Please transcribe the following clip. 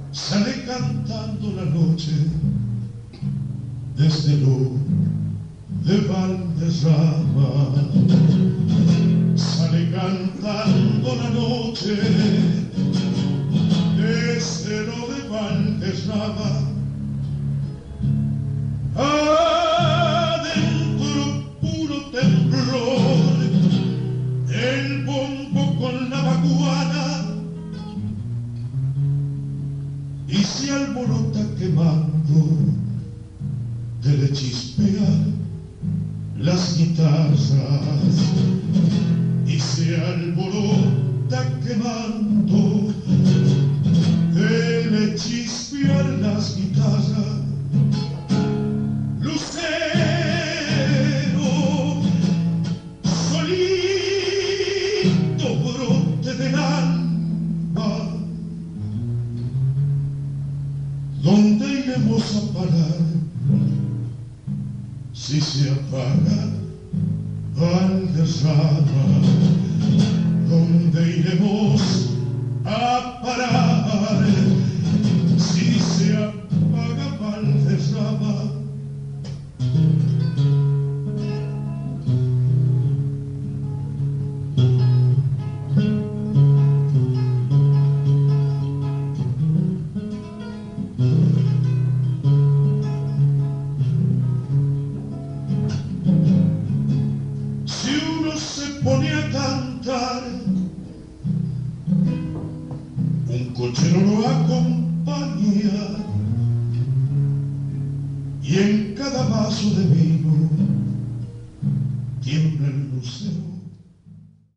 Sale cantando la noche desde lo de Valderrama. Sale cantando la noche desde lo de Valderrama. Adentro puro temblor, el bombo con la baguana, y se alborota quemando, de le chispean las guitarras, y se alborota quemando, de le chispean las guitarras. Lucero, solito brote del alma, ¿dónde iremos a parar si se apaga Valderrama? ¿Dónde iremos a parar si se apaga Valderrama? Si uno se pone a cantar, un cochero lo acompaña, y en cada vaso de vino tiembla el lucero.